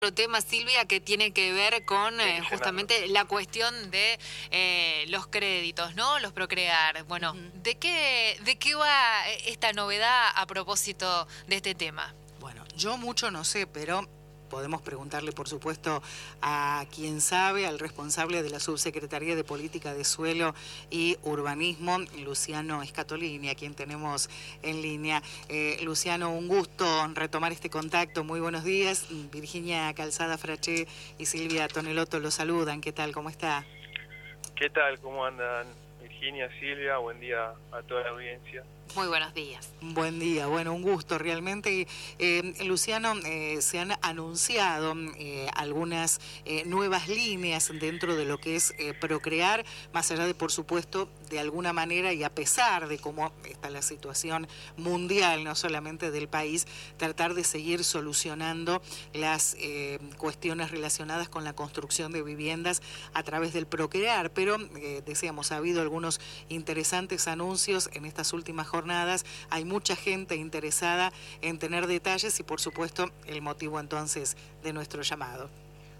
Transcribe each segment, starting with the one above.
Otro tema, Silvia, que tiene que ver con justamente la cuestión de los créditos, ¿no? Los Procrear. Bueno, ¿de qué va esta novedad a propósito de este tema? Bueno, yo mucho no sé, pero podemos preguntarle, por supuesto, a quien sabe, al responsable de la Subsecretaría de Política de Suelo y Urbanismo, Luciano Scatolini, a quien tenemos en línea. Luciano, un gusto retomar este contacto. Muy buenos días. Virginia Calzada Fraché y Silvia Tonelotto lo saludan. ¿Qué tal? ¿Cómo está? ¿Qué tal? ¿Cómo andan Virginia, Silvia? Buen día a toda la audiencia. Muy buenos días. Buen día, bueno, un gusto realmente. Luciano, se han anunciado algunas nuevas líneas dentro de lo que es Procrear, más allá de, por supuesto, de alguna manera y a pesar de cómo está la situación mundial, no solamente del país, tratar de seguir solucionando las cuestiones relacionadas con la construcción de viviendas a través del Procrear, pero decíamos, ha habido algunos interesantes anuncios en estas últimas jornadas. Hay mucha gente interesada en tener detalles y, por supuesto, el motivo entonces de nuestro llamado.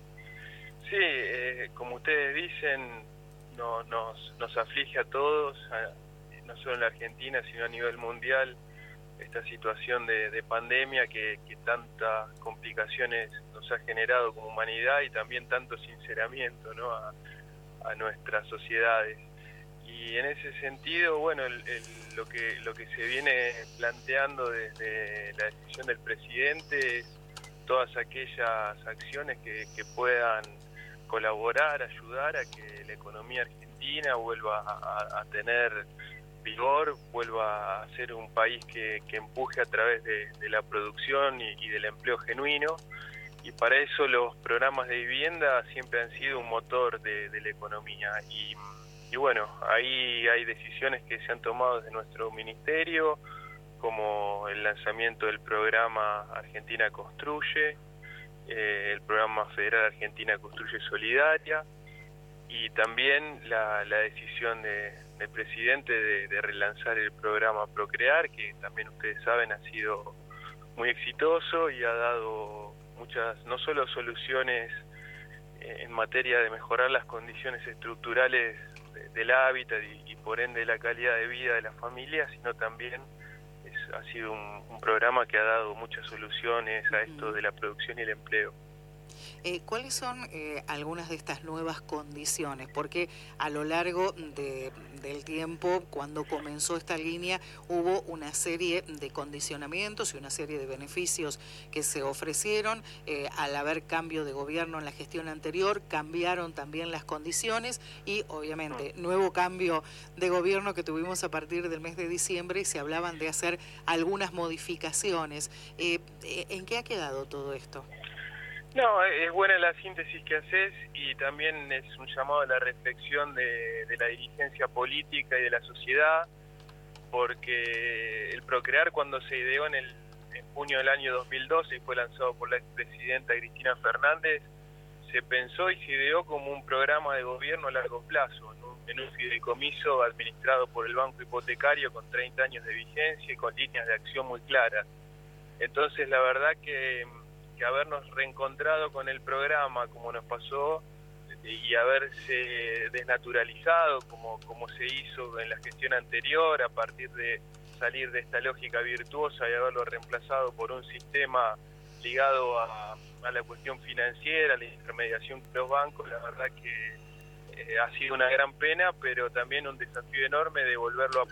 Sí, como ustedes dicen, nos aflige a todos, no solo en la Argentina, sino a nivel mundial, esta situación de pandemia que tantas complicaciones nos ha generado como humanidad y también tanto sinceramiento, ¿no?, a nuestras sociedades. Y en ese sentido, bueno, lo que se viene planteando desde la decisión del presidente es todas aquellas acciones que puedan colaborar, ayudar a que la economía argentina vuelva a tener vigor, vuelva a ser un país que empuje a través de la producción y del empleo genuino. Y para eso los programas de vivienda siempre han sido un motor de la economía. Y bueno, ahí hay decisiones que se han tomado desde nuestro ministerio, como el lanzamiento del programa Argentina Construye, el programa federal Argentina Construye Solidaria, y también la decisión del presidente de relanzar el programa Procrear, que también ustedes saben ha sido muy exitoso y ha dado muchas, no solo soluciones en materia de mejorar las condiciones estructurales del hábitat y por ende la calidad de vida de las familias, sino también ha sido un programa que ha dado muchas soluciones a esto de la producción y el empleo. ¿Cuáles son algunas de estas nuevas condiciones? Porque a lo largo del tiempo, cuando comenzó esta línea, hubo una serie de condicionamientos y una serie de beneficios que se ofrecieron. Al haber cambio de gobierno en la gestión anterior, cambiaron también las condiciones y, obviamente, nuevo cambio de gobierno que tuvimos a partir del mes de diciembre y se hablaban de hacer algunas modificaciones. ¿En qué ha quedado todo esto? No, es buena la síntesis que haces y también es un llamado a la reflexión de la dirigencia política y de la sociedad, porque el Procrear, cuando se ideó en junio del año 2012 y fue lanzado por la expresidenta Cristina Fernández, se pensó y se ideó como un programa de gobierno a largo plazo, en un fideicomiso administrado por el Banco Hipotecario con 30 años de vigencia y con líneas de acción muy claras. Entonces, la verdad que habernos reencontrado con el programa como nos pasó y haberse desnaturalizado como se hizo en la gestión anterior a partir de salir de esta lógica virtuosa y haberlo reemplazado por un sistema ligado a la cuestión financiera, a la intermediación con los bancos, la verdad que ha sido una gran pena, pero también un desafío enorme de volverlo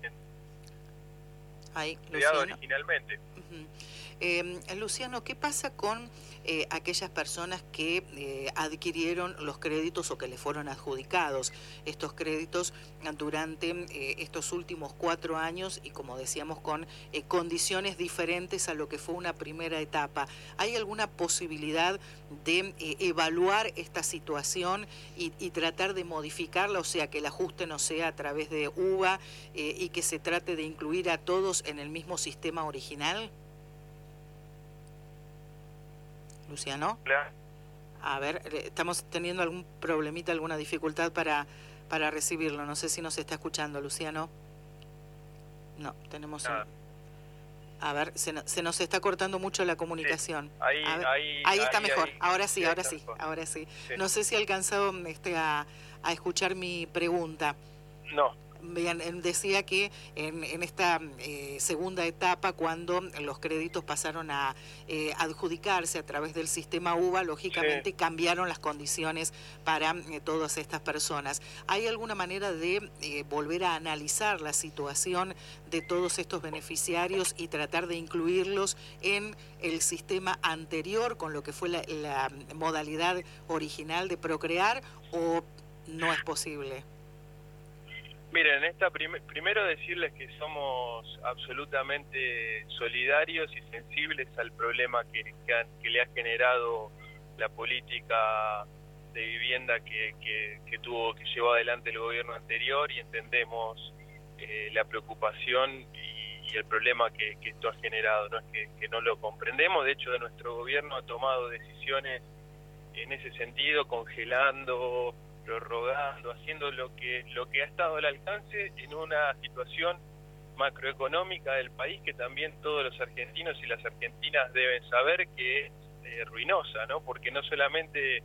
a creado originalmente. Luciano, ¿qué pasa con aquellas personas que adquirieron los créditos o que les fueron adjudicados estos créditos durante estos últimos 4 años y, como decíamos, con condiciones diferentes a lo que fue una primera etapa? ¿Hay alguna posibilidad de evaluar esta situación y tratar de modificarla, o sea, que el ajuste no sea a través de UVA y que se trate de incluir a todos en el mismo sistema original? Luciano. Hola. A ver, estamos teniendo algún problemita, alguna dificultad para recibirlo. No sé si nos está escuchando, Luciano. No, tenemos A ver, se nos está cortando mucho la comunicación. Sí, ahí está mejor. Ahora sí. Sí. No sé si ha alcanzado a escuchar mi pregunta. No. Bien, decía que en esta segunda etapa, cuando los créditos pasaron a adjudicarse a través del sistema UBA, lógicamente cambiaron las condiciones para todas estas personas. ¿Hay alguna manera de volver a analizar la situación de todos estos beneficiarios y tratar de incluirlos en el sistema anterior con lo que fue la modalidad original de Procrear, o no es posible? Miren, primero decirles que somos absolutamente solidarios y sensibles al problema que le ha generado la política de vivienda que llevó adelante el gobierno anterior, y entendemos la preocupación y el problema que esto ha generado. No es que no lo comprendemos, de hecho nuestro gobierno ha tomado decisiones en ese sentido, congelando, prorrogando, haciendo lo que ha estado al alcance en una situación macroeconómica del país que también todos los argentinos y las argentinas deben saber que es ruinosa, ¿no? Porque no solamente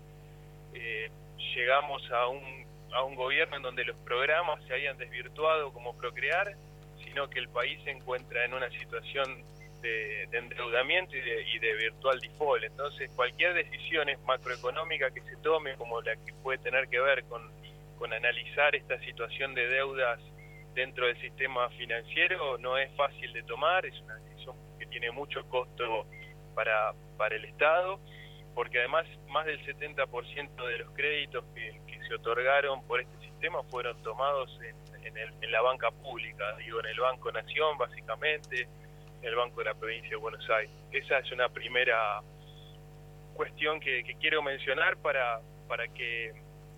llegamos a un gobierno en donde los programas se hayan desvirtuado como Procrear, sino que el país se encuentra en una situación de endeudamiento y de virtual default. Entonces cualquier decisión macroeconómica que se tome, como la que puede tener que ver con analizar esta situación de deudas dentro del sistema financiero, no es fácil de tomar, es una decisión que tiene mucho costo para el Estado, porque además más del 70% de los créditos que se otorgaron por este sistema fueron tomados en la banca pública, digo, en el Banco Nación básicamente, el Banco de la Provincia de Buenos Aires. Esa es una primera cuestión que quiero mencionar para que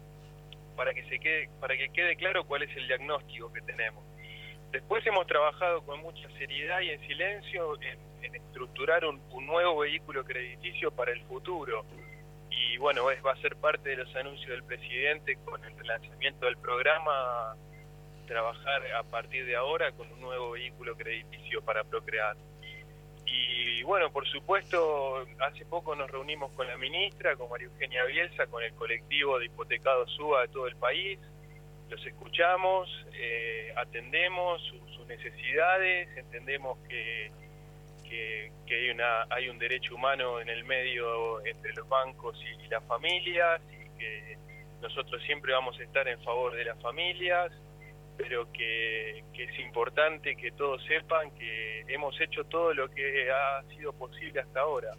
quede claro cuál es el diagnóstico que tenemos. Después hemos trabajado con mucha seriedad y en silencio en estructurar un nuevo vehículo crediticio para el futuro. Y bueno, va a ser parte de los anuncios del presidente con el relanzamiento del programa, trabajar a partir de ahora con un nuevo vehículo crediticio para Procrear. Y bueno, por supuesto, hace poco nos reunimos con la ministra, con María Eugenia Bielsa, con el colectivo de hipotecados UBA de todo el país, los escuchamos, atendemos sus necesidades, entendemos que hay un derecho humano en el medio entre los bancos y las familias, y que nosotros siempre vamos a estar en favor de las familias, pero que es importante que todos sepan que hemos hecho todo lo que ha sido posible hasta ahora,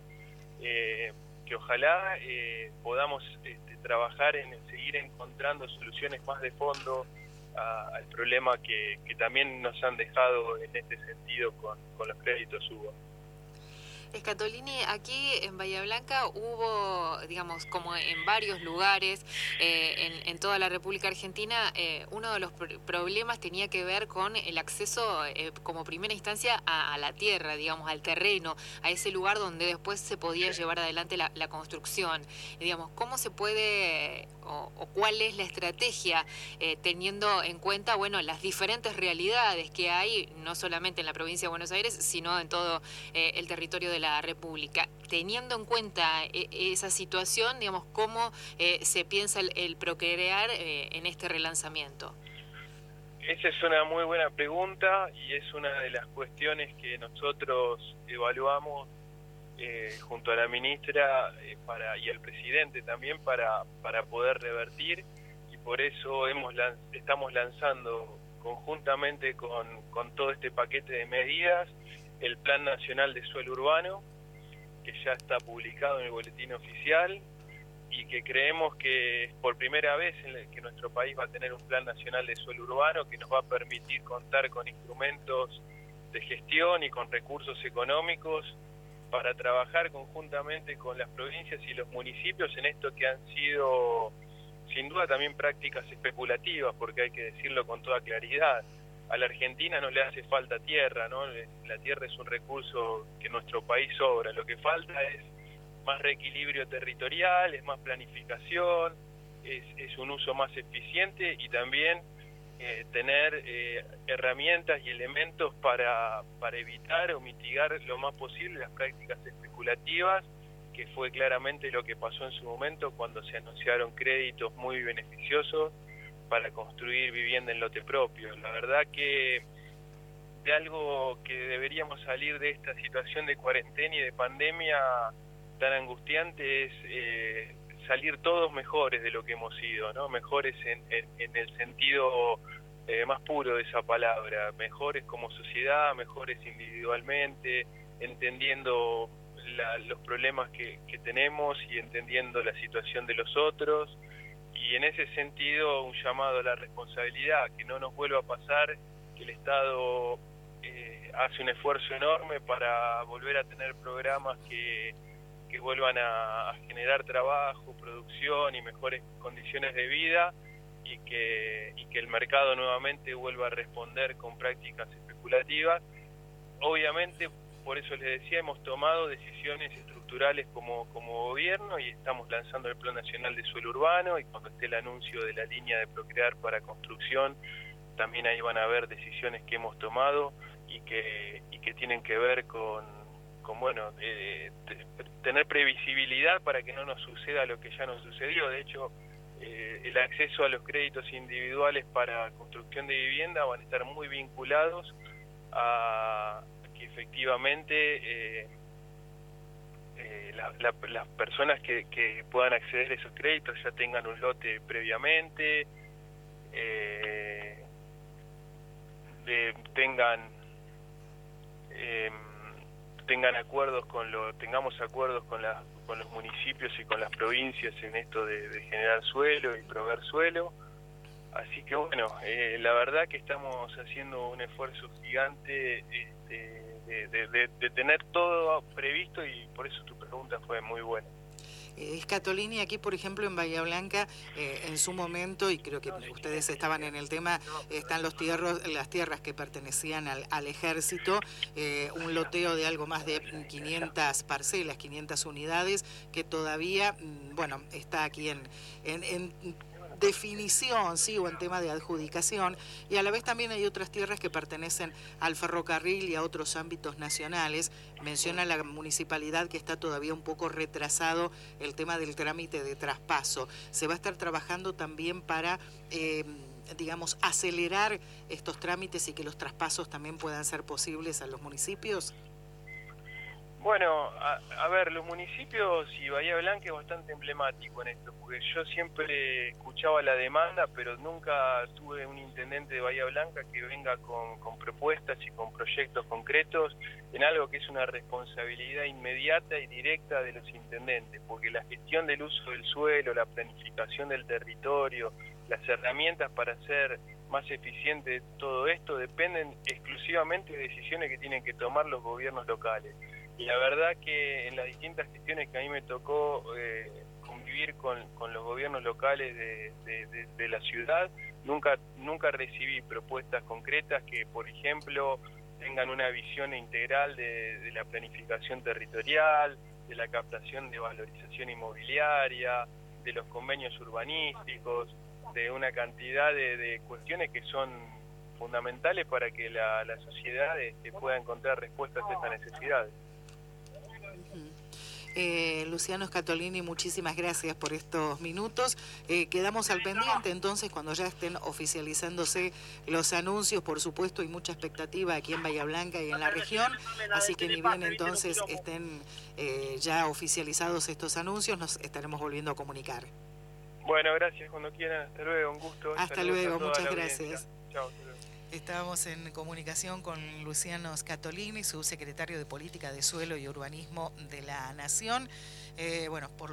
que ojalá podamos trabajar en seguir encontrando soluciones más de fondo al problema que también nos han dejado en este sentido con los créditos UBA. Scatolini, aquí en Bahía Blanca hubo, digamos, como en varios lugares en toda la República Argentina, uno de los problemas tenía que ver con el acceso como primera instancia a la tierra, digamos, al terreno, a ese lugar donde después se podía llevar adelante la construcción. Digamos, ¿cómo se puede o cuál es la estrategia teniendo en cuenta, bueno, las diferentes realidades que hay, no solamente en la provincia de Buenos Aires, sino en todo el territorio de la República? Teniendo en cuenta esa situación, digamos, ¿cómo se piensa el Procrear en este relanzamiento? Esa es una muy buena pregunta y es una de las cuestiones que nosotros evaluamos junto a la ministra y al presidente también para poder revertir, y por eso estamos lanzando conjuntamente con todo este paquete de medidas el Plan Nacional de Suelo Urbano, que ya está publicado en el Boletín Oficial, y que creemos que es por primera vez que nuestro país va a tener un Plan Nacional de Suelo Urbano que nos va a permitir contar con instrumentos de gestión y con recursos económicos para trabajar conjuntamente con las provincias y los municipios en esto que han sido sin duda también prácticas especulativas, porque hay que decirlo con toda claridad. A la Argentina no le hace falta tierra, ¿no? La tierra es un recurso que nuestro país sobra. Lo que falta es más reequilibrio territorial, es más planificación, es un uso más eficiente y también tener herramientas y elementos para evitar o mitigar lo más posible las prácticas especulativas, que fue claramente lo que pasó en su momento cuando se anunciaron créditos muy beneficiosos para construir vivienda en lote propio. La verdad que de algo que deberíamos salir de esta situación de cuarentena y de pandemia tan angustiante es salir todos mejores de lo que hemos sido, ¿no? Mejores en el sentido más puro de esa palabra, mejores como sociedad, mejores individualmente, entendiendo los problemas que tenemos y entendiendo la situación de los otros, y en ese sentido un llamado a la responsabilidad, que no nos vuelva a pasar que el Estado hace un esfuerzo enorme para volver a tener programas que vuelvan a generar trabajo, producción y mejores condiciones de vida, y que el mercado nuevamente vuelva a responder con prácticas especulativas. Obviamente, por eso les decía, hemos tomado decisiones estructurales como gobierno y estamos lanzando el Plan Nacional de Suelo Urbano, y cuando esté el anuncio de la línea de Procrear para construcción, también ahí van a haber decisiones que hemos tomado y que tienen que ver con tener previsibilidad para que no nos suceda lo que ya nos sucedió. De hecho, el acceso a los créditos individuales para construcción de vivienda van a estar muy vinculados a que efectivamente las personas que puedan acceder a esos créditos ya tengan un lote previamente, tengamos acuerdos con los municipios y con las provincias en esto de generar suelo y proveer suelo. Así que bueno, la verdad que estamos haciendo un esfuerzo gigante de tener todo previsto, y por eso tu pregunta fue muy buena. Scatolini, aquí por ejemplo en Bahía Blanca, en su momento, y creo que ustedes estaban en el tema, están las tierras que pertenecían al ejército, un loteo de algo más de 500 parcelas, 500 unidades, que todavía, bueno, está aquí en definición, sí, o en tema de adjudicación, y a la vez también hay otras tierras que pertenecen al ferrocarril y a otros ámbitos nacionales. Menciona la municipalidad que está todavía un poco retrasado el tema del trámite de traspaso. ¿Se va a estar trabajando también para, digamos, acelerar estos trámites y que los traspasos también puedan ser posibles a los municipios? Bueno, a ver, los municipios y Bahía Blanca es bastante emblemático en esto, porque yo siempre escuchaba la demanda, pero nunca tuve un intendente de Bahía Blanca que venga con propuestas y con proyectos concretos en algo que es una responsabilidad inmediata y directa de los intendentes, porque la gestión del uso del suelo, la planificación del territorio, las herramientas para hacer más eficiente todo esto dependen exclusivamente de decisiones que tienen que tomar los gobiernos locales. Y la verdad que en las distintas gestiones que a mí me tocó convivir con los gobiernos locales de la ciudad, nunca recibí propuestas concretas que, por ejemplo, tengan una visión integral de la planificación territorial, de la captación de valorización inmobiliaria, de los convenios urbanísticos, de una cantidad de cuestiones que son fundamentales para que la sociedad pueda encontrar respuestas a estas necesidades. Luciano Scatolini, muchísimas gracias por estos minutos. Quedamos al pendiente entonces cuando ya estén oficializándose los anuncios. Por supuesto, hay mucha expectativa aquí en Bahía Blanca y en la región, así que ni bien entonces estén ya oficializados estos anuncios, nos estaremos volviendo a comunicar. Bueno, gracias, cuando quieran. Hasta luego, un gusto. Hasta luego, muchas gracias. Chao. Estábamos en comunicación con Luciano Scatolini, subsecretario de Política de Suelo y Urbanismo de la Nación. Bueno, por